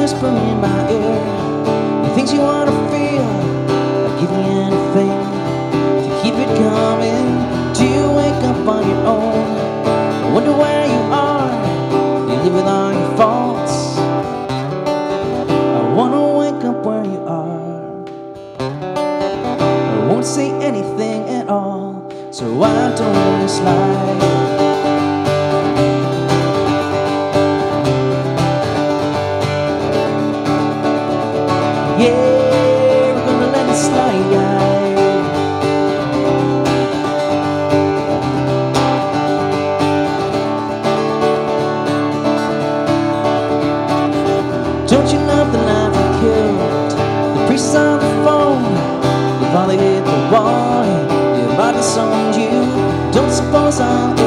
whisper in my ear the things you want to feel. I'd give you anything to keep it coming. Do you wake up on your own? I wonder where you are. You live with all your faults. I wanna wake up where you are. I won't say anything at all, so I don't let it slide. Yeah, we're gonna let it slide. Don't you love the life we killed? The priests on the phone, they've all hit the wall. Your body's on you. Don't suppose I'll